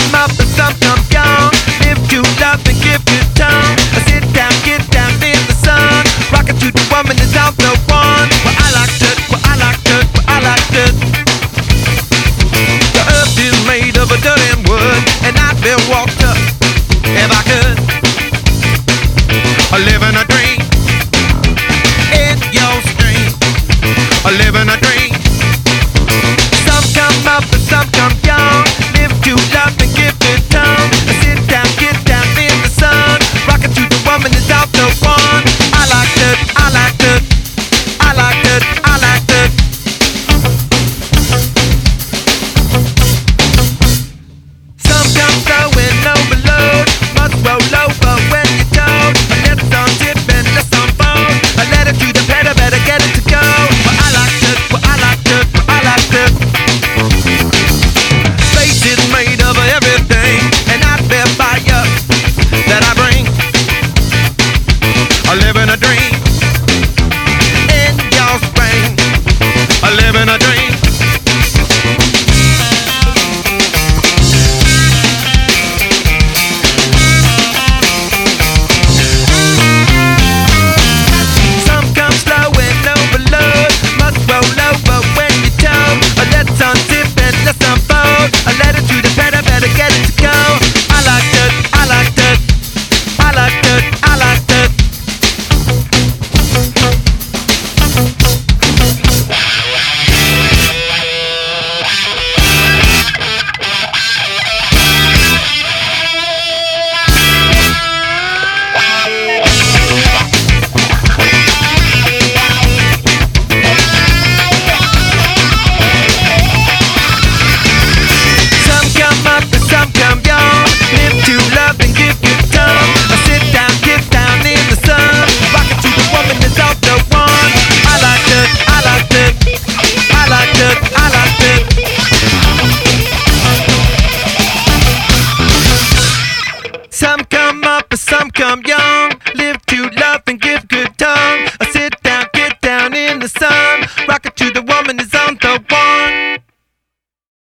come up and some come young. Live to love and give you tongue. Sit down, get down in the sun. Rockin' to the woman is out the one. Well, I like to, well, I like to, well, I like to. The earth is made of a dirt and wood, and I'd be walked up if I could. Living a dream in your stream. Living a dream. Some come up and some come young. Live to love and give it tongue. Sit down, get down in the sun. Rockin' to the woman is out the one. I like that, I like that, I like that, I like that. Some come throwing overload. Must roll over when you're told. Let it on tip and let's unfold. I let it to the pedal, better get it to go. Well, I like that, well, I like that, well, I like that. Space is made of everything, and I bear fire that I bring. I live in a dream in your spring. I live in a dream. Some come slow and overload. Must roll over when you're told. Let's untip and let's unfold. I let it to the pedal, better get it to go. I like that, I like that, I like that, I like that. Some come up and some come young. Live to love and give you tongue. Sit down, get down in the sun. Rockin' to the woman is out the one. I like that, I like that, I like that, I like that. Some come up and some come young.